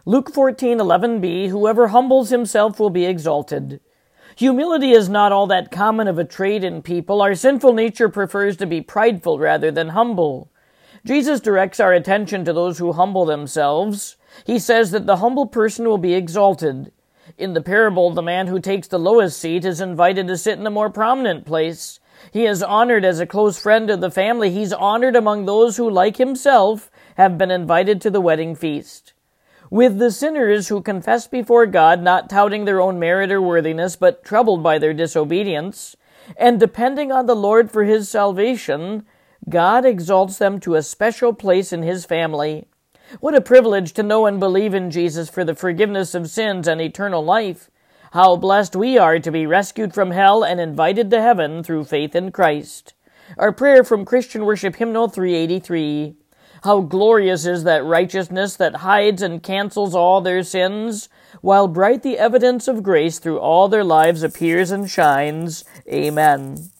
Luke 14:11b, whoever humbles himself will be exalted. Humility is not all that common of a trait in people. Our sinful nature prefers to be prideful rather than humble. Jesus directs our attention to those who humble themselves. He says that the humble person will be exalted. In the parable, the man who takes the lowest seat is invited to sit in a more prominent place. He is honored as a close friend of the family. He's honored among those who, like himself, have been invited to the wedding feast. With the sinners who confess before God, not touting their own merit or worthiness, but troubled by their disobedience, and depending on the Lord for his salvation, God exalts them to a special place in his family. What a privilege to know and believe in Jesus for the forgiveness of sins and eternal life. How blessed we are to be rescued from hell and invited to heaven through faith in Christ. Our prayer from Christian Worship Hymnal 383. How glorious is that righteousness that hides and cancels all their sins, while bright the evidence of grace through all their lives appears and shines. Amen.